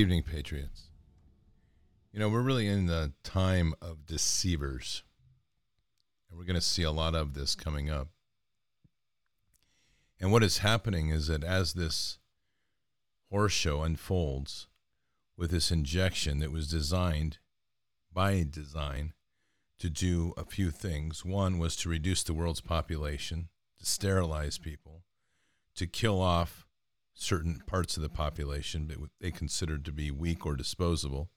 evening, Patriots. You know, we're really in the time of deceivers, and we're going to see a lot of this coming up. And what is happening is that as this horror show unfolds with this injection that was designed by design to do a few things. One was to reduce the world's population, to sterilize people, to kill off certain parts of the population that they considered to be weak or disposable,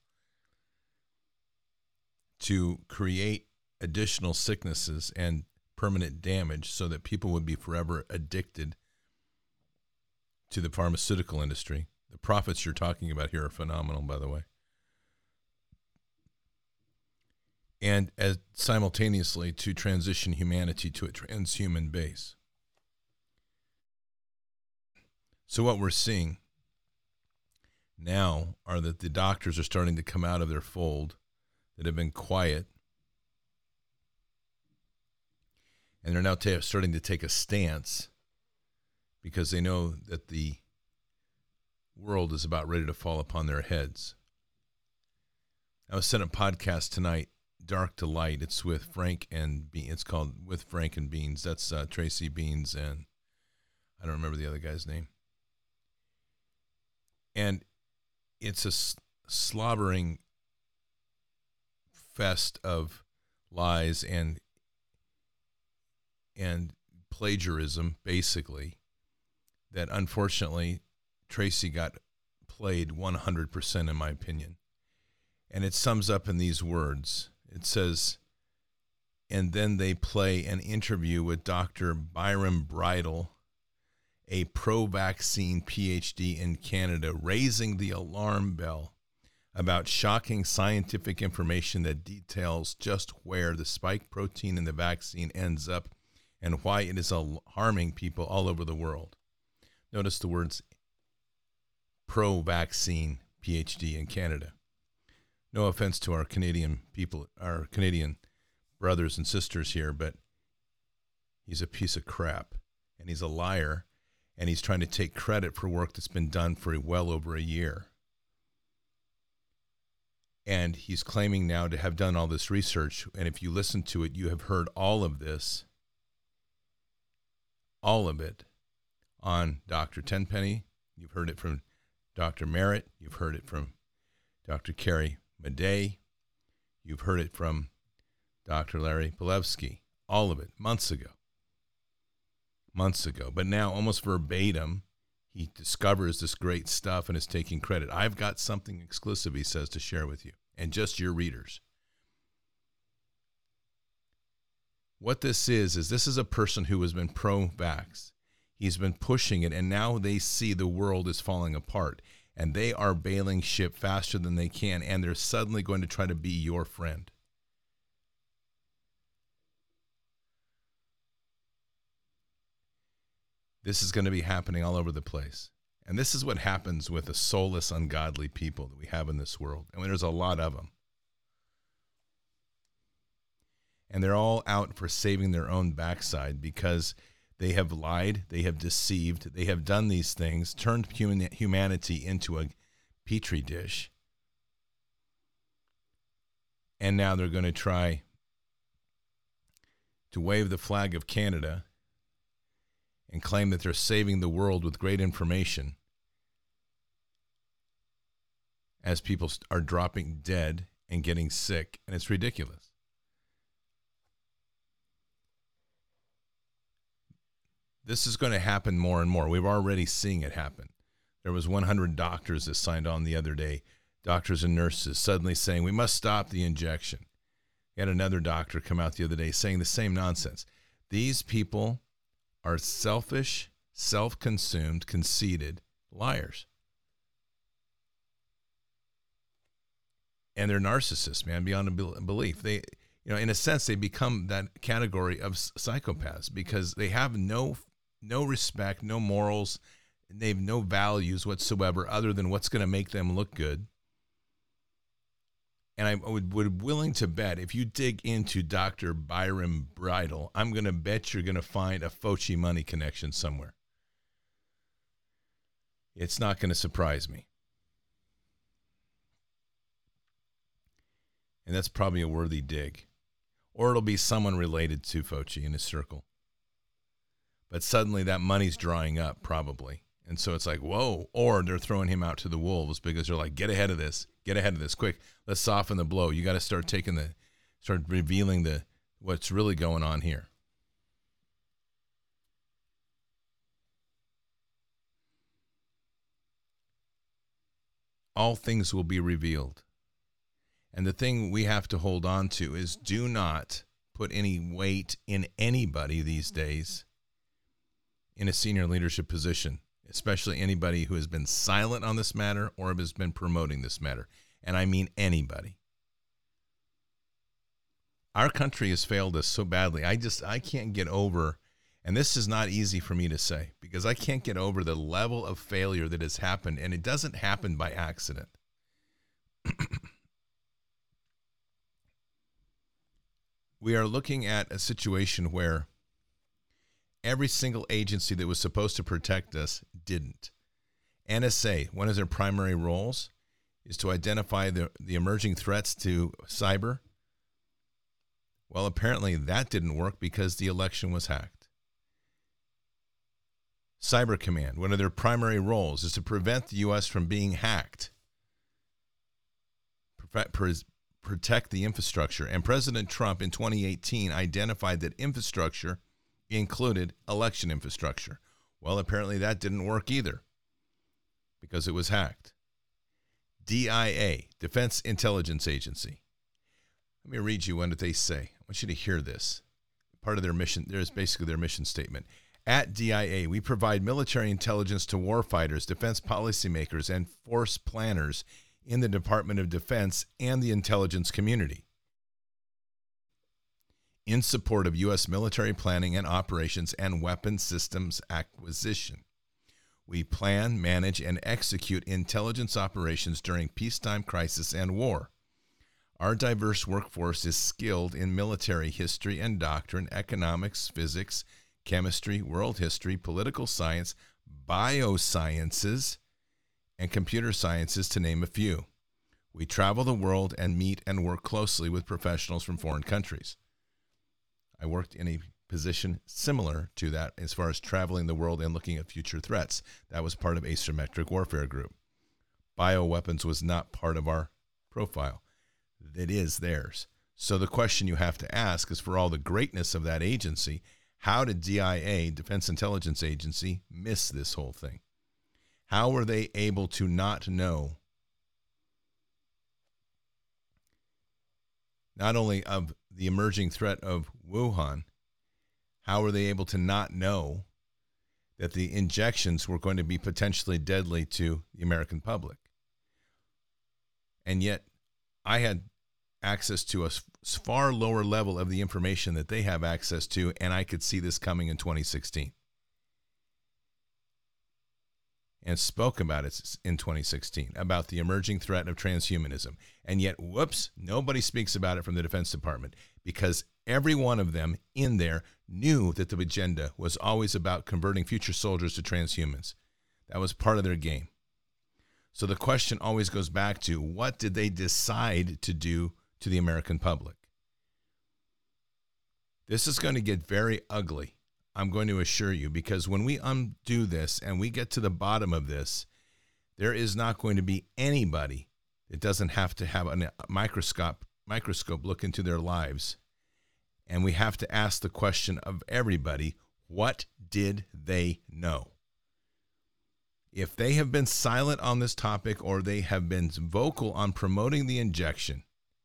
to create additional sicknesses and permanent damage so that people would be forever addicted to the pharmaceutical industry. The profits you're talking about here are phenomenal, by the way. And as simultaneously to transition humanity to a transhuman base. So what we're seeing now are that the doctors are starting to come out of their fold that have been quiet, and they're now starting to take a stance because they know that the world is about ready to fall upon their heads. I was sent a podcast tonight, Dark to Light. It's with Frank and Beans. It's called With Frank and Beans. That's Tracy Beans and I don't remember the other guy's name. And it's a slobbering fest of lies and plagiarism, basically, that unfortunately Tracy got played 100% in my opinion. And it sums up in these words. It says, and then they play an interview with Dr. Byram Bridle, a pro-vaccine PhD in Canada, raising the alarm bell about shocking scientific information that details just where the spike protein in the vaccine ends up and why it is harming people all over the world. Notice the words pro-vaccine PhD in Canada. No offense to our Canadian people, our Canadian brothers and sisters here, but he's a piece of crap and he's a liar and he's trying to take credit for work that's been done for well over a year. And he's claiming now to have done all this research. And if you listen to it, you have heard all of this, all of it, on Dr. Tenpenny. You've heard it from Dr. Merritt. You've heard it from Dr. Carrie Madej. You've heard it from Dr. Larry Pilevsky. All of it, months ago. But now, almost verbatim, he discovers this great stuff and is taking credit. I've got something exclusive, he says, to share with you, and just your readers. What this is this is a person who has been pro-vax. He's been pushing it, and now they see the world is falling apart, and they are bailing ship faster than they can, and they're suddenly going to try to be your friend. This is going to be happening all over the place. And this is what happens with the soulless, ungodly people that we have in this world. And there's a lot of them. And they're all out for saving their own backside because they have lied, they have deceived, they have done these things, turned humanity into a petri dish. And now they're going to try to wave the flag of Canada and claim that they're saving the world with great information as people are dropping dead and getting sick, and it's ridiculous. This is going to happen more and more. We're already seeing it happen. There was 100 doctors that signed on the other day, doctors and nurses, suddenly saying, we must stop the injection. We had another doctor come out the other day saying the same nonsense. These people are selfish, self-consumed, conceited liars. And they're narcissists, man, beyond belief. They, in a sense, they become that category of psychopaths because they have no respect, no morals, and they have no values whatsoever other than what's going to make them look good. And I would willing to bet if you dig into Dr. Byram Bridle, I'm going to bet you're going to find a Fauci money connection somewhere. It's not going to surprise me. And that's probably a worthy dig. Or it'll be someone related to Fauci in his circle. But suddenly that money's drying up, probably. And so it's like, whoa. Or they're throwing him out to the wolves because they're like, get ahead of this, quick. Let's soften the blow. You got to start revealing what's really going on here. All things will be revealed. And the thing we have to hold on to is do not put any weight in anybody these days in a senior leadership position, especially anybody who has been silent on this matter or has been promoting this matter. And I mean anybody. Our country has failed us so badly. I can't get over, and this is not easy for me to say, because I can't get over the level of failure that has happened, and it doesn't happen by accident. We are looking at a situation where every single agency that was supposed to protect us didn't. NSA, one of their primary roles is to identify the emerging threats to cyber. Well, apparently that didn't work because the election was hacked. Cyber Command, one of their primary roles is to prevent the U.S. from being hacked. Protect the infrastructure. And President Trump in 2018 identified that infrastructure included election infrastructure. Well, apparently that didn't work either because it was hacked. DIA, Defense Intelligence Agency. Let me read you what they say. I want you to hear this. Part of their mission, there's basically their mission statement. At DIA, we provide military intelligence to warfighters, defense policymakers, and force planners in the Department of Defense and the intelligence community in support of U.S. military planning and operations and weapon systems acquisition. We plan, manage, and execute intelligence operations during peacetime, crisis, and war. Our diverse workforce is skilled in military history and doctrine, economics, physics, chemistry, world history, political science, biosciences, and computer sciences, to name a few. We travel the world and meet and work closely with professionals from foreign countries. I worked in a position similar to that as far as traveling the world and looking at future threats. That was part of asymmetric warfare group. Bioweapons was not part of our profile. That is theirs. So the question you have to ask is, for all the greatness of that agency, how did DIA, Defense Intelligence Agency, miss this whole thing? How were they able to not know not only of the emerging threat of Wuhan, how were they able to not know that the injections were going to be potentially deadly to the American public? And yet I had access to a far lower level of the information that they have access to, and I could see this coming in 2016. And spoke about it in 2016, about the emerging threat of transhumanism. And yet, whoops, nobody speaks about it from the Defense Department, because every one of them in there knew that the agenda was always about converting future soldiers to transhumans. That was part of their game. So the question always goes back to, what did they decide to do to the American public? This is going to get very ugly, I'm going to assure you, because when we undo this and we get to the bottom of this, there is not going to be anybody that doesn't have to have a microscope look into their lives. And we have to ask the question of everybody, what did they know? If they have been silent on this topic, or they have been vocal on promoting the injection,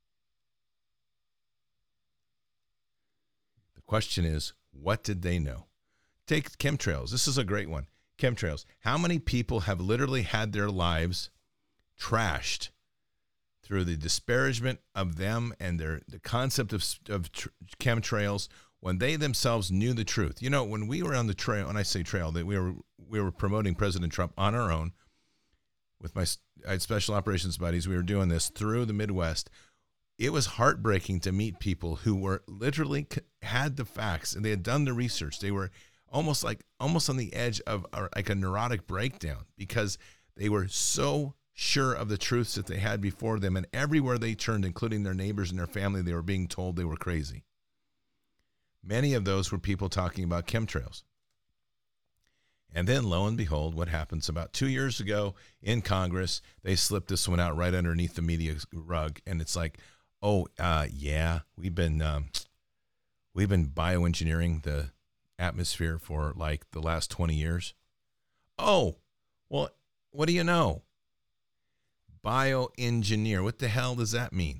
the question is, what did they know? Take chemtrails. This is a great one. Chemtrails. How many people have literally had their lives trashed through the disparagement of them and the concept of chemtrails, when they themselves knew the truth? You know, when we were on the trail, and I say trail, that we were promoting President Trump on our own with I had special operations buddies. We were doing this through the Midwest. It was heartbreaking to meet people who were literally had the facts, and they had done the research. They were almost on the edge of like a neurotic breakdown, because they were so sure of the truths that they had before them, and everywhere they turned, including their neighbors and their family, they were being told they were crazy. Many of those were people talking about chemtrails. And then, lo and behold, what happens? About 2 years ago in Congress, they slipped this one out right underneath the media rug, and it's like, yeah, we've been bioengineering the atmosphere for like the last 20 years. Oh, well, what do you know? Bioengineer. What the hell does that mean?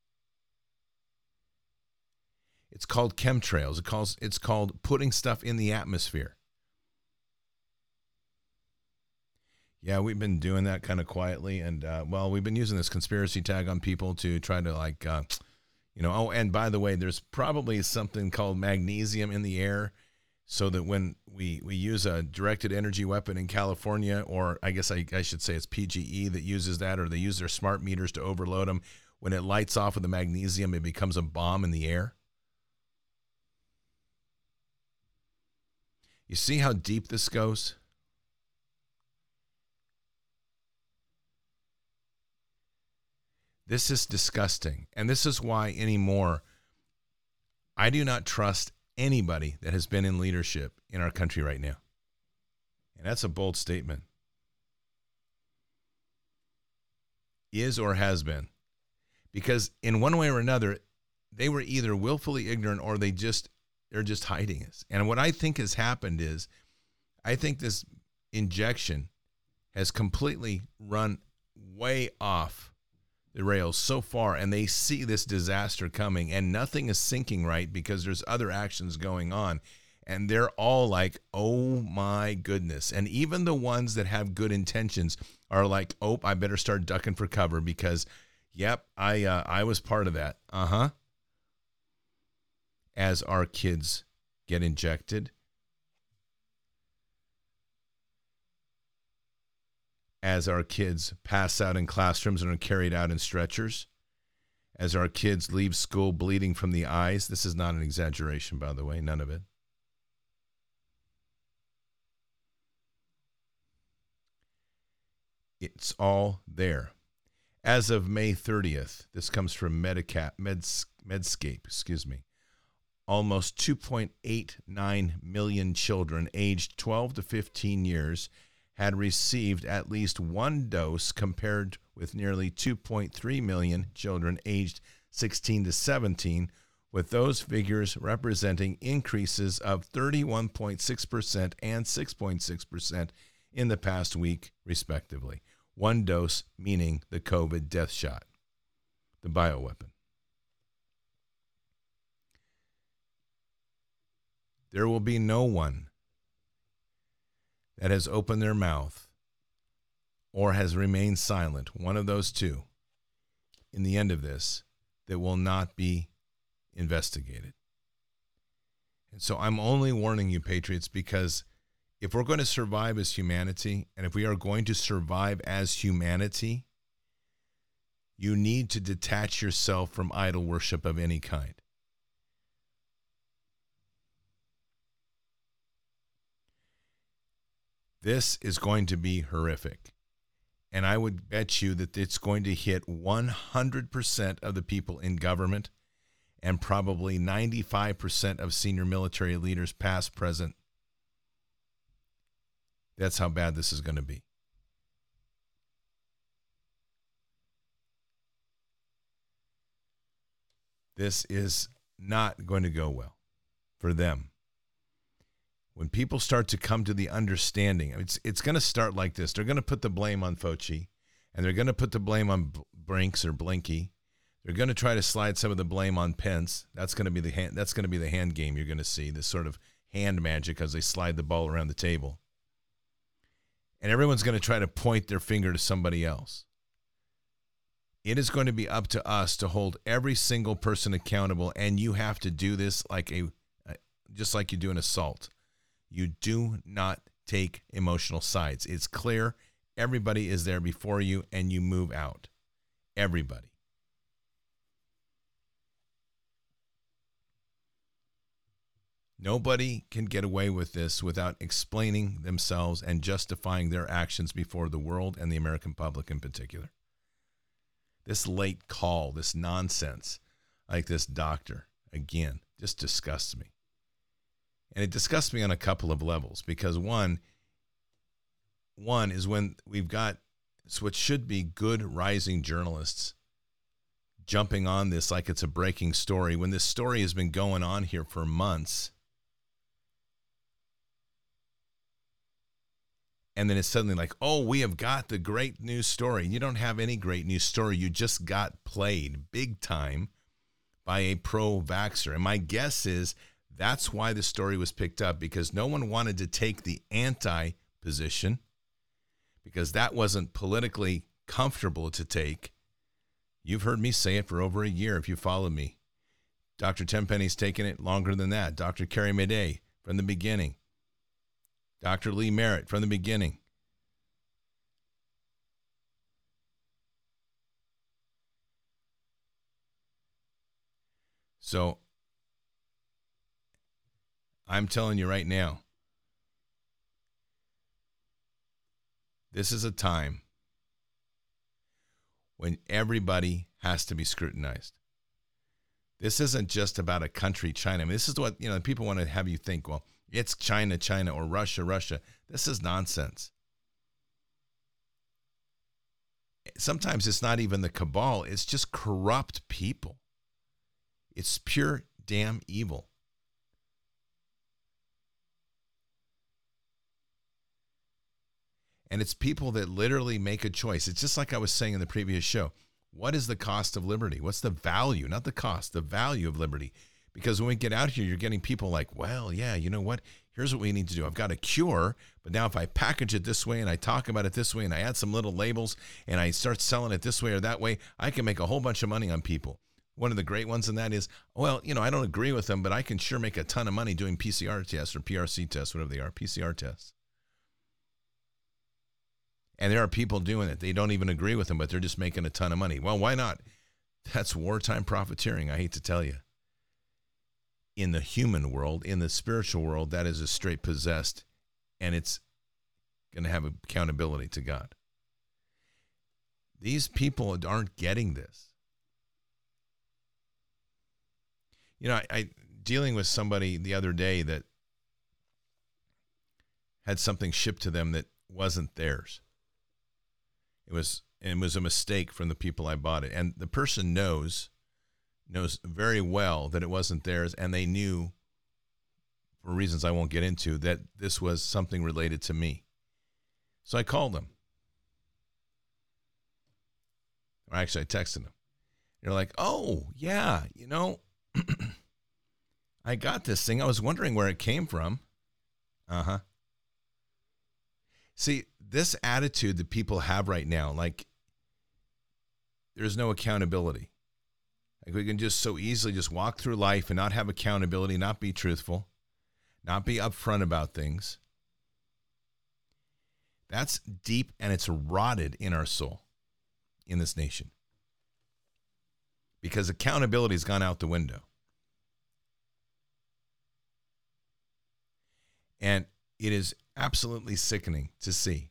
It's called chemtrails. It's called putting stuff in the atmosphere. Yeah, we've been doing that kind of quietly, and we've been using this conspiracy tag on people to try to and by the way, there's probably something called magnesium in the air, so that when we use a directed energy weapon in California, or I guess I should say it's PGE that uses that, or they use their smart meters to overload them, when it lights off with the magnesium, it becomes a bomb in the air. You see how deep this goes? This is disgusting. And this is why anymore I do not trust anybody that has been in leadership in our country right now. And that's a bold statement. Is or has been. Because in one way or another, they were either willfully ignorant or they're just hiding us. And what I think has happened is, I think this injection has completely run way off the rails so far, and they see this disaster coming, and nothing is sinking right because there's other actions going on, and they're all like, oh my goodness. And even the ones that have good intentions are like, oh, I better start ducking for cover because, yep, I was part of that. As our kids get injected, as our kids pass out in classrooms and are carried out in stretchers, as our kids leave school bleeding from the eyes. This is not an exaggeration, by the way, none of it. It's all there. As of May 30th, this comes from Medscape, almost 2.89 million children aged 12 to 15 years had received at least one dose, compared with nearly 2.3 million children aged 16 to 17, with those figures representing increases of 31.6% and 6.6% in the past week, respectively. One dose meaning the COVID death shot, the bioweapon. There will be no one that has opened their mouth or has remained silent, one of those two, in the end of this, that will not be investigated. And so I'm only warning you, patriots, because if we're going to survive as humanity, and if we are going to survive as humanity, you need to detach yourself from idol worship of any kind. This is going to be horrific. And I would bet you that it's going to hit 100% of the people in government and probably 95% of senior military leaders, past, present. That's how bad this is going to be. This is not going to go well for them. When people start to come to the understanding, it's going to start like this. They're going to put the blame on Fauci, and they're going to put the blame on Brinks or Blinky. They're going to try to slide some of the blame on Pence. That's going to be the hand game you're going to see, this sort of hand magic as they slide the ball around the table. And everyone's going to try to point their finger to somebody else. It is going to be up to us to hold every single person accountable, and you have to do this just like you do an assault. You do not take emotional sides. It's clear. Everybody is there before you, and you move out. Everybody. Nobody can get away with this without explaining themselves and justifying their actions before the world and the American public in particular. This late call, this nonsense, like this doctor, again, just disgusts me. And it disgusts me on a couple of levels because one is when we've got what should be good rising journalists jumping on this like it's a breaking story when this story has been going on here for months. And then it's suddenly like, oh, we have got the great news story. You don't have any great news story. You just got played big time by a pro-vaxxer. And my guess is that's why the story was picked up, because no one wanted to take the anti-position because that wasn't politically comfortable to take. You've heard me say it for over a year if you followed me. Dr. Tenpenny's taken it longer than that. Dr. Carrie Madej from the beginning. Dr. Lee Merritt from the beginning. So I'm telling you right now, this is a time when everybody has to be scrutinized. This isn't just about a country, China. I mean, this is what, people want to have you think, well, it's China, China, or Russia, Russia. This is nonsense. Sometimes it's not even the cabal. It's just corrupt people. It's pure damn evil. And it's people that literally make a choice. It's just like I was saying in the previous show. What is the cost of liberty? What's the value? Not the cost, the value of liberty. Because when we get out here, you're getting people like, well, yeah, you know what? Here's what we need to do. I've got a cure, but now if I package it this way and I talk about it this way and I add some little labels and I start selling it this way or that way, I can make a whole bunch of money on people. One of the great ones in that is, well, I don't agree with them, but I can sure make a ton of money doing PCR tests or PRC tests, whatever they are, PCR tests. And there are people doing it. They don't even agree with them, but they're just making a ton of money. Well, why not? That's wartime profiteering, I hate to tell you. In the human world, in the spiritual world, that is a straight possessed, and it's going to have accountability to God. These people aren't getting this. I dealing with somebody the other day that had something shipped to them that wasn't theirs. It was a mistake from the people I bought it. And the person knows very well that it wasn't theirs, and they knew, for reasons I won't get into, that this was something related to me. So I called them. Or actually, I texted them. They're like, oh, yeah, I got this thing. I was wondering where it came from. Uh-huh. See, this attitude that people have right now, like, there's no accountability. Like, we can just so easily just walk through life and not have accountability, not be truthful, not be upfront about things. That's deep, and it's rotted in our soul, in this nation. Because accountability has gone out the window. And it is absolutely sickening to see.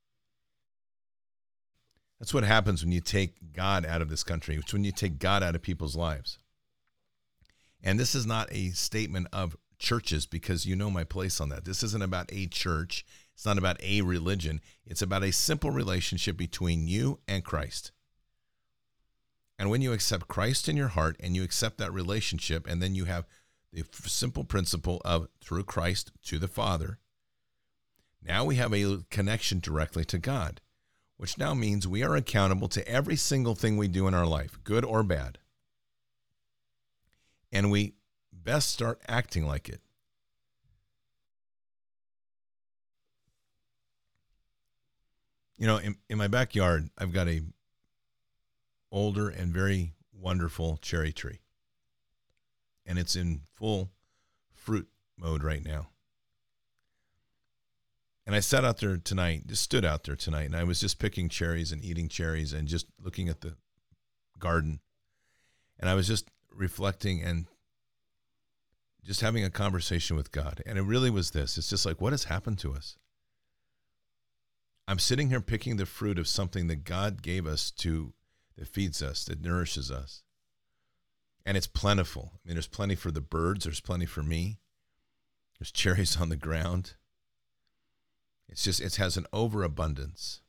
That's what happens when you take God out of this country. It's when you take God out of people's lives. And this is not a statement of churches, because you know my place on that. This isn't about a church. It's not about a religion. It's about a simple relationship between you and Christ. And when you accept Christ in your heart and you accept that relationship, and then you have the simple principle of through Christ to the Father, now we have a connection directly to God, which now means we are accountable to every single thing we do in our life, good or bad. And we best start acting like it. In my backyard, I've got a older and very wonderful cherry tree. And it's in full fruit mode right now. And I sat out there tonight, just stood out there tonight, and I was just picking cherries and eating cherries and just looking at the garden. And I was just reflecting and just having a conversation with God. And it really was this. It's just like, what has happened to us? I'm sitting here picking the fruit of something that God gave us that feeds us, that nourishes us. And it's plentiful. I mean, there's plenty for the birds. There's plenty for me. There's cherries on the ground. It has an overabundance.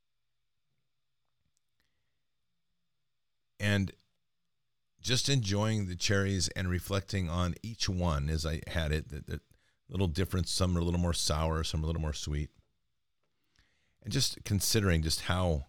And just enjoying the cherries and reflecting on each one as I had it, the little difference. Some are a little more sour, some are a little more sweet. And just considering just how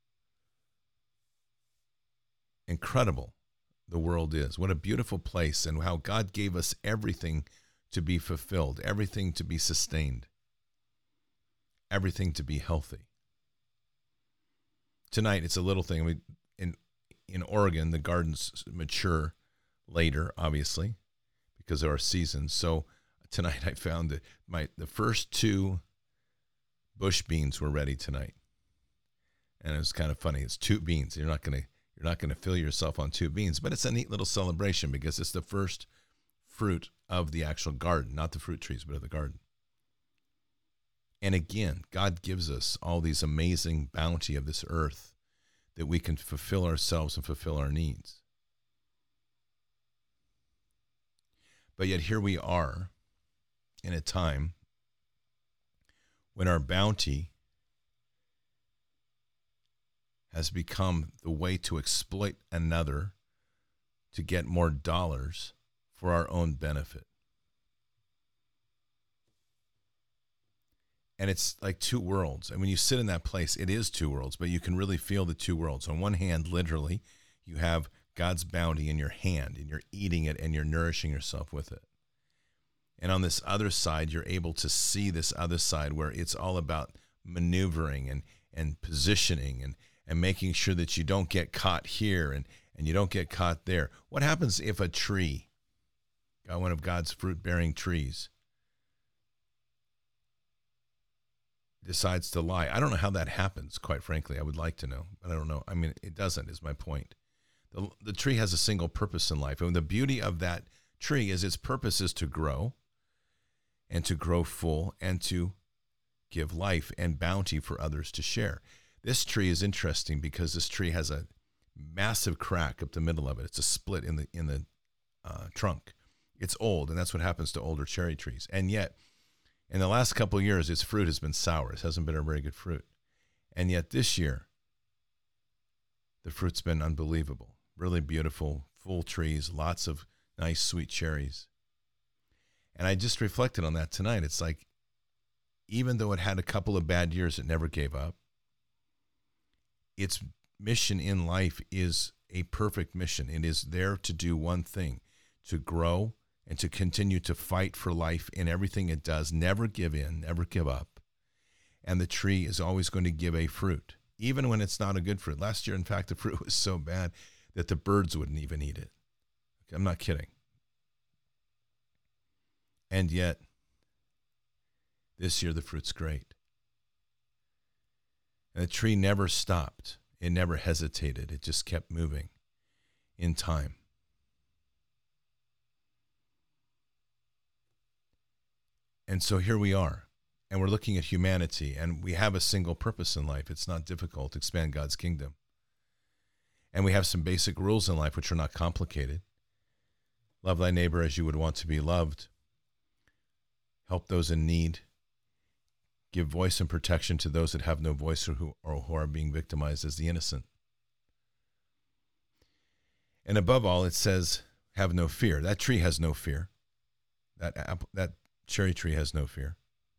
incredible the world is. What a beautiful place, and how God gave us everything to be fulfilled, everything to be sustained, everything to be healthy. Tonight, it's a little thing. In Oregon, the gardens mature later, obviously, because there are seasons. So tonight I found that the first 2 bush beans were ready tonight. And it was kind of funny. It's 2 beans. You're not going to fill yourself on 2 beans, but it's a neat little celebration because it's the first fruit of the actual garden, not the fruit trees, but of the garden. And again, God gives us all these amazing bounty of this earth that we can fulfill ourselves and fulfill our needs. But yet here we are in a time when our bounty has become the way to exploit another to get more dollars for our own benefit. And it's like 2 worlds. And when you sit in that place, it is 2 worlds, but you can really feel the 2 worlds. On one hand, literally, you have God's bounty in your hand, and you're eating it, and you're nourishing yourself with it. And on this other side, you're able to see this other side where it's all about maneuvering and positioning and making sure that you don't get caught here and you don't get caught there. What happens if a tree, one of God's fruit-bearing trees, decides to lie? I don't know how that happens, quite frankly. I would like to know, but I don't know. I mean, it doesn't, is my point. The tree has a single purpose in life. And the beauty of that tree is its purpose is to grow and to grow full and to give life and bounty for others to share. This tree is interesting because this tree has a massive crack up the middle of it. It's a split in the trunk. It's old, and that's what happens to older cherry trees. And yet, in the last couple of years, its fruit has been sour. It hasn't been a very good fruit. And yet this year, the fruit's been unbelievable. Really beautiful, full trees, lots of nice, sweet cherries. And I just reflected on that tonight. It's like, even though it had a couple of bad years, it never gave up. Its mission in life is a perfect mission. It is there to do one thing, to grow and to continue to fight for life in everything it does, never give in, never give up. And the tree is always going to give a fruit, even when it's not a good fruit. Last year, in fact, the fruit was so bad that the birds wouldn't even eat it. I'm not kidding. And yet, this year the fruit's great. And the tree never stopped. It never hesitated. It just kept moving in time. And so here we are, and we're looking at humanity, and we have a single purpose in life. It's not difficult to expand God's kingdom. And we have some basic rules in life which are not complicated. Love thy neighbor as you would want to be loved. Help those in need. Give voice and protection to those that have no voice or who are being victimized as the innocent. And above all, it says, have no fear. That tree has no fear. That cherry tree has no fear.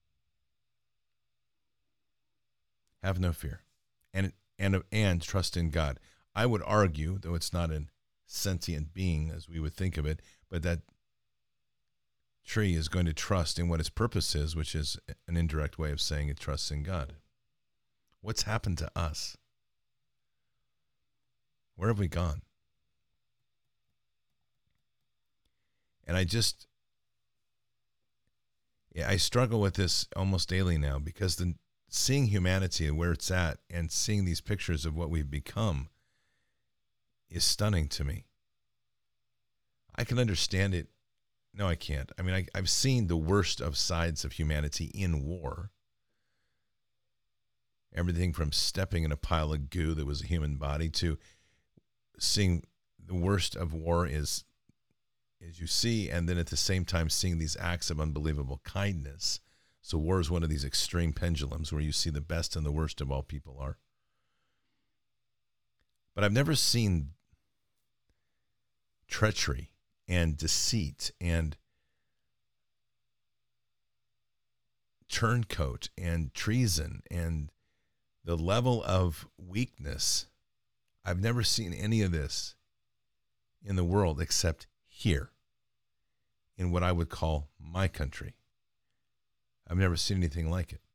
Have no fear. And trust in God. I would argue, though it's not a sentient being as we would think of it, but that tree is going to trust in what its purpose is, which is an indirect way of saying it trusts in God. What's happened to us? Where have we gone? And I struggle with this almost daily now, because seeing humanity and where it's at and seeing these pictures of what we've become is stunning to me. I can understand it No, I can't. I mean, I've seen the worst of sides of humanity in war. Everything from stepping in a pile of goo that was a human body to seeing the worst of war is you see, and then at the same time seeing these acts of unbelievable kindness. So war is one of these extreme pendulums where you see the best and the worst of all people are. But I've never seen treachery and deceit and turncoat and treason and the level of weakness. I've never seen any of this in the world except here in what I would call my country. I've never seen anything like it.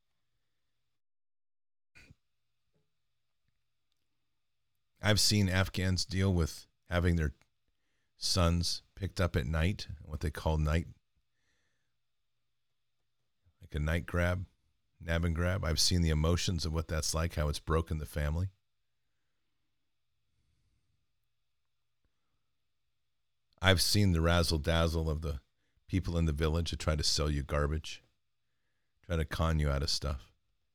I've seen Afghans deal with having their sons picked up at night, what they call night, like a night grab, nab and grab. I've seen the emotions of what that's like, how it's broken the family. I've seen the razzle dazzle of the people in the village who try to sell you garbage, try to con you out of stuff.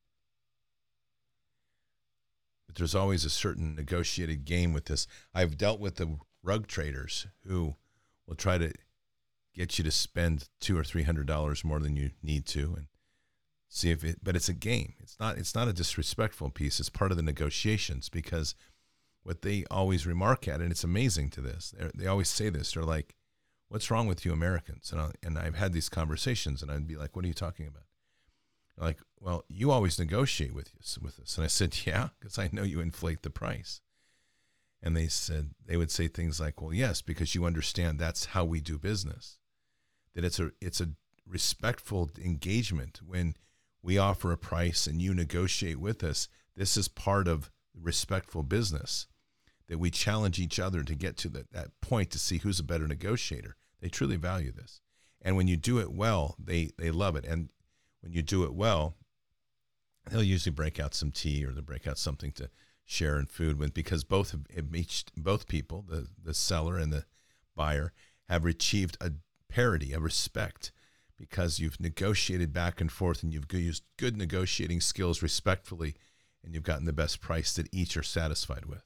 But there's always a certain negotiated game with this. I've dealt with the rug traders who will try to get you to spend $200 or $300 more than you need to, and see if it. But it's a game. It's not a disrespectful piece. It's part of the negotiations, because what they always remark at, and it's amazing to this, they always say this. They're like, "What's wrong with you Americans?" And I've had these conversations, and I'd be like, "What are you talking about?" They're like, "Well, you always negotiate with us." And I said, "Yeah, because I know you inflate the price." And they would say things like, "Well, yes, because you understand that's how we do business. That it's a respectful engagement when we offer a price and you negotiate with us. This is part of respectful business, that we challenge each other to get to that point to see who's a better negotiator." They truly value this. And when you do it well, they love it. And when you do it well, they'll usually break out some tea, or they'll break out something to share in food with, because both people, the seller and the buyer, have achieved a parity, a respect, because you've negotiated back and forth and you've used good negotiating skills respectfully, and you've gotten the best price that each are satisfied with.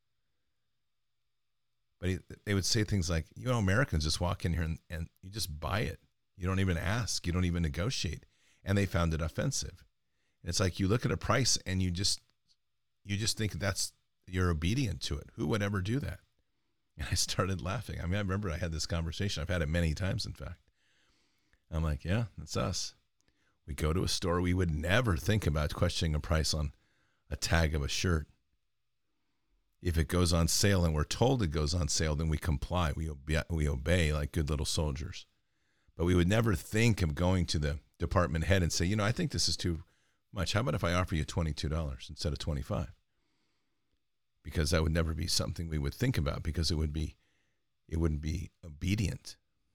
But they would say things like, Americans just walk in here and you just buy it. You don't even ask. You don't even negotiate. And they found it offensive. And it's like, you look at a price and you just think you're obedient to it. Who would ever do that? And I started laughing. I mean, I remember I had this conversation. I've had it many times, in fact. I'm like, yeah, that's us. We go to a store. We would never think about questioning a price on a tag of a shirt. If it goes on sale and we're told it goes on sale, then we comply. We obey like good little soldiers. But we would never think of going to the department head and say, I think this is too much. How about if I offer you $22 instead of $25? Because that would never be something we would think about, because it wouldn't be obedient.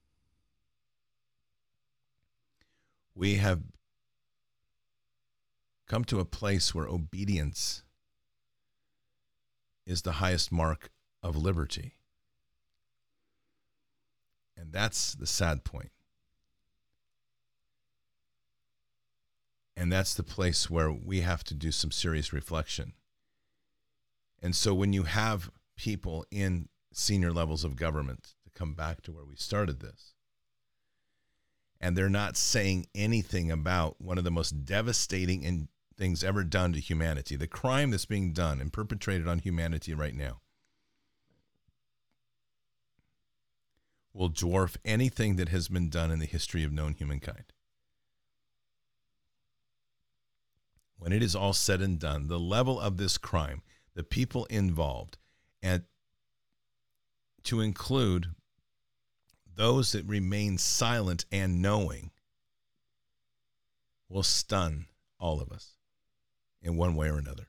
We have come to a place where obedience is the highest mark of liberty. And that's the sad point. And that's the place where we have to do some serious reflection. And so when you have people in senior levels of government, to come back to where we started this, and they're not saying anything about one of the most devastating things ever done to humanity, the crime that's being done and perpetrated on humanity right now, will dwarf anything that has been done in the history of known humankind. When it is all said and done, the level of this crime, the people involved, and to include those that remain silent and knowing, will stun all of us in one way or another.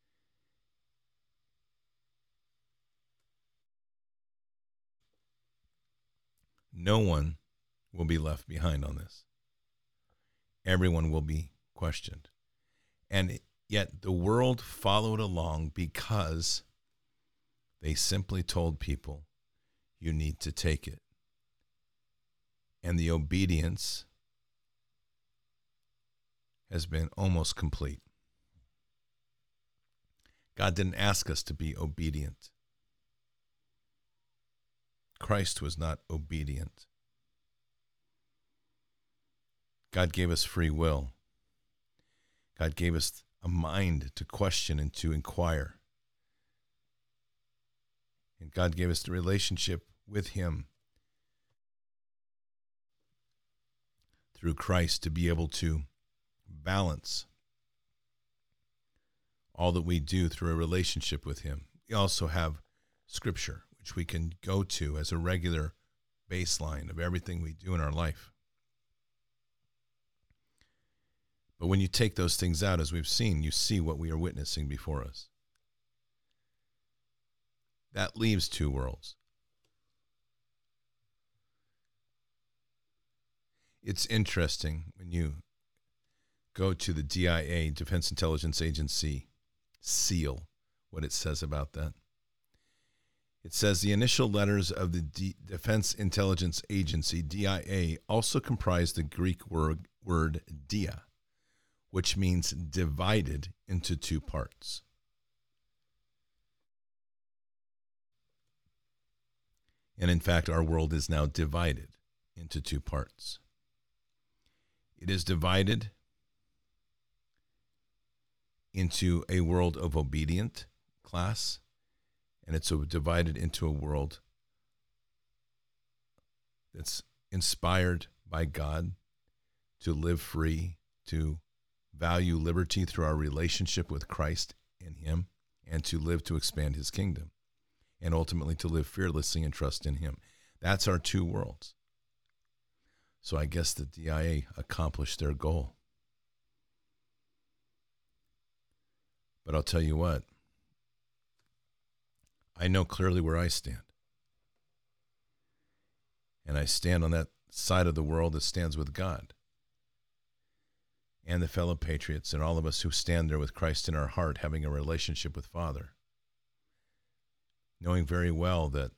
No one will be left behind on this. Everyone will be questioned. And yet the world followed along because they simply told people, you need to take it. and the obedience has been almost complete. God didn't ask us to be obedient. Christ was not obedient. God gave us free will. God gave us a mind to question and to inquire. And God gave us the relationship with him through Christ to be able to balance all that we do through a relationship with him. We also have Scripture, which we can go to as a regular baseline of everything we do in our life. But when you take those things out, as we've seen, you see what we are witnessing before us. That leaves two worlds. It's interesting when you go to the DIA, Defense Intelligence Agency, seal, what it says about that. It says the initial letters of the Defense Intelligence Agency, DIA, also comprise the Greek word dia, which means divided into two parts. And in fact, our world is now divided into two parts. It is divided into a world of obedient class, and it's divided into a world that's inspired by God to live free, to value liberty through our relationship with Christ and him, and to live to expand his kingdom, and ultimately to live fearlessly and trust in him. That's our two worlds. So I guess the DIA accomplished their goal. But I'll tell you what, I know clearly where I stand. And I stand on that side of the world that stands with God and the fellow patriots and all of us who stand there with Christ in our heart, having a relationship with Father, knowing very well that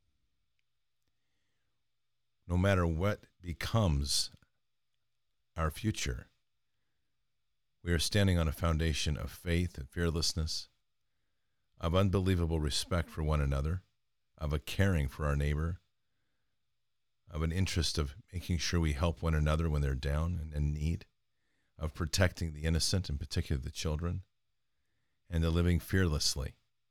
no matter what becomes our future, we are standing on a foundation of faith and fearlessness, of unbelievable respect for one another, of a caring for our neighbor, of an interest of making sure we help one another when they're down and in need, of protecting the innocent, in particular the children, and of living fearlessly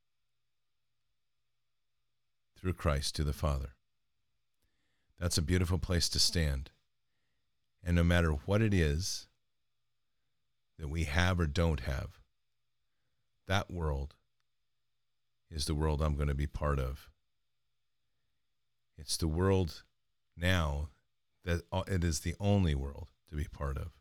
through Christ to the Father. That's a beautiful place to stand. And no matter what it is that we have or don't have, that world is the world I'm going to be part of. It's the world now that it is the only world to be part of.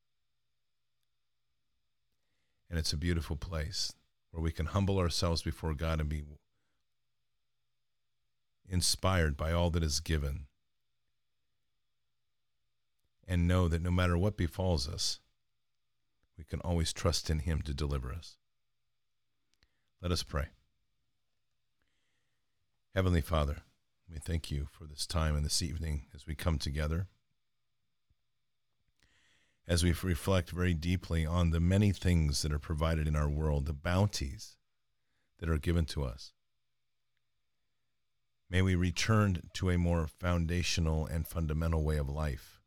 And it's a beautiful place where we can humble ourselves before God and be inspired by all that is given, and know that no matter what befalls us, we can always trust in him to deliver us. Let us pray. Heavenly Father, we thank you for this time and this evening as we come together, as we reflect very deeply on the many things that are provided in our world, the bounties that are given to us. May we return to a more foundational and fundamental way of life.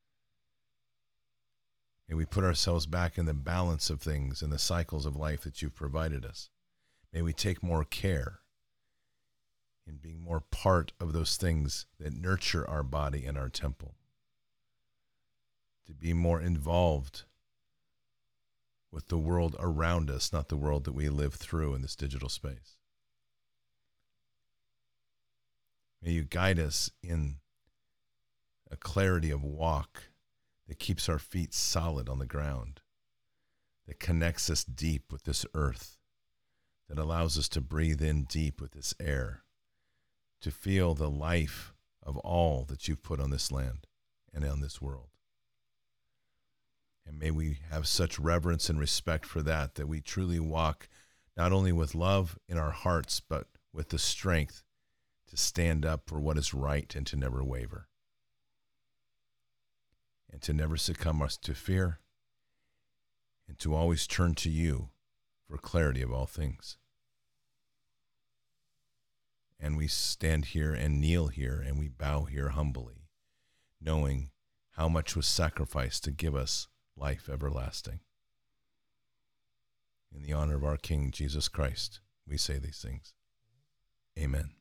May we put ourselves back in the balance of things and the cycles of life that you've provided us. May we take more care in being more part of those things that nurture our body and our temple. To be more involved with the world around us, not the world that we live through in this digital space. May you guide us in a clarity of walk that keeps our feet solid on the ground, that connects us deep with this earth, that allows us to breathe in deep with this air, to feel the life of all that you've put on this land and on this world. And may we have such reverence and respect for that, that we truly walk not only with love in our hearts, but with the strength to stand up for what is right and to never waver. and to never succumb us to fear, and to always turn to you for clarity of all things. And we stand here and kneel here and we bow here humbly, knowing how much was sacrificed to give us life everlasting. In the honor of our King, Jesus Christ, we say these things. Amen.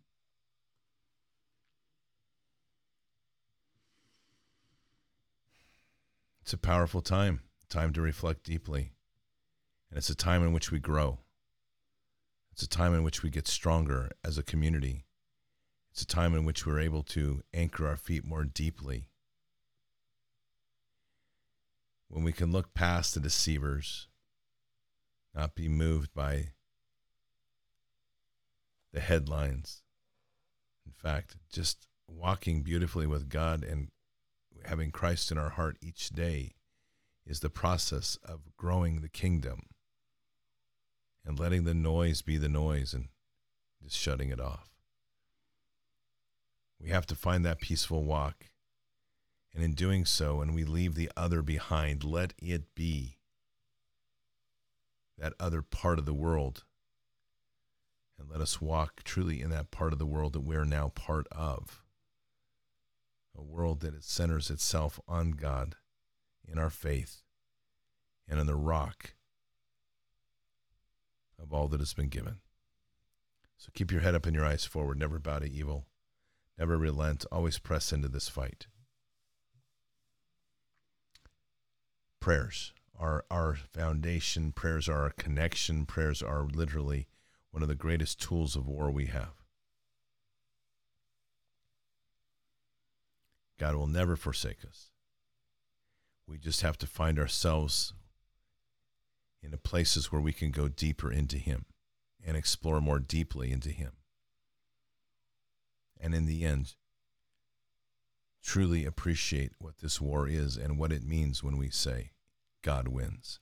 It's a powerful time to reflect deeply. And it's a time in which we grow. It's a time in which we get stronger as a community. It's a time in which we're able to anchor our feet more deeply. When we can look past the deceivers, not be moved by the headlines. In fact, just walking beautifully with God and having Christ in our heart each day is the process of growing the kingdom and letting the noise be the noise and just shutting it off. We have to find that peaceful walk. And in doing so, when we leave the other behind, let it be that other part of the world. And let us walk truly in that part of the world that we're now part of. A world that centers itself on God, in our faith, and on the rock of all that has been given. So keep your head up and your eyes forward. Never bow to evil. Never relent. Always press into this fight. Prayers are our foundation. Prayers are our connection. Prayers are literally one of the greatest tools of war we have. God will never forsake us. We just have to find ourselves in the places where we can go deeper into Him and explore more deeply into Him. And in the end, truly appreciate what this war is and what it means when we say, God wins.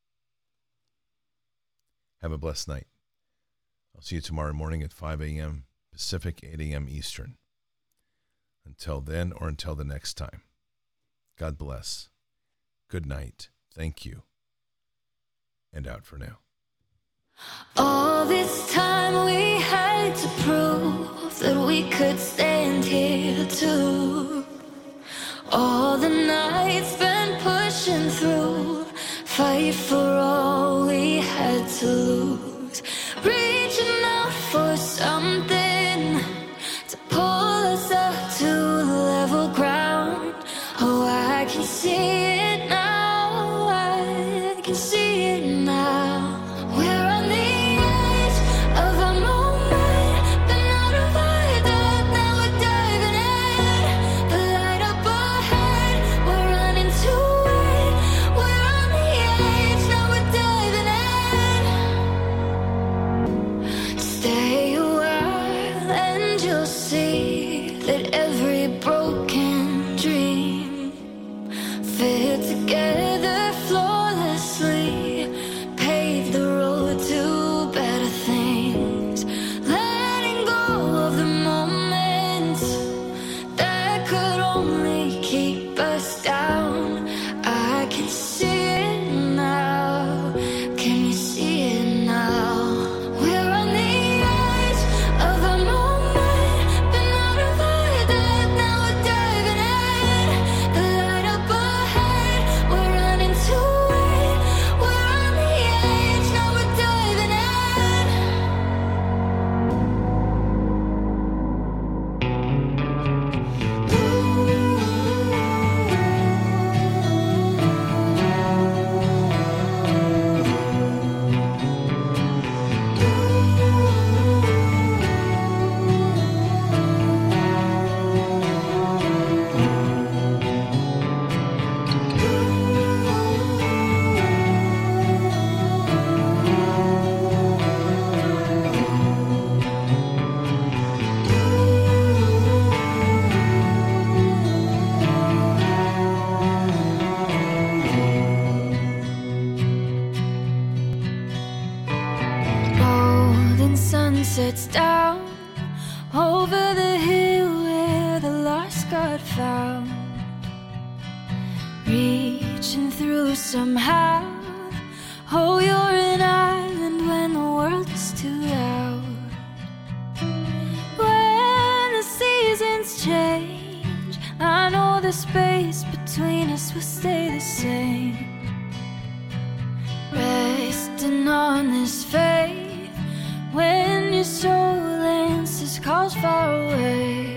Have a blessed night. I'll see you tomorrow morning at 5 a.m. Pacific, 8 a.m. Eastern. Until then, or until the next time, God bless. Good night. Thank you. And out for now. All this time we had to prove that we could stand here too. All the nights spent pushing through, fight for all we had to lose. Reaching out for something to pull us up to level ground. Oh, I can see it now, I can see it now. We're on the edge of a moment, been out of our depth, now we're diving in. The light up ahead, we're running to it. We're on the edge, now we're diving in. Stay a while and you'll see that every broken dream fit together flawlessly, pave the road to better things. Letting go of the moments that could only keep us down. I can see it now. Can you see it now? We're on the edge of a moment, been out of our depth, now we're diving in. The light up ahead, we're running to it. We're on the edge, now we're diving golden sun sets down over the hill where the lost got found. reaching through somehow. Oh, you're an island when the world is too loud. When the seasons change, I know the space between us will stay the same. Resting on this faith, when your soul answers calls far away.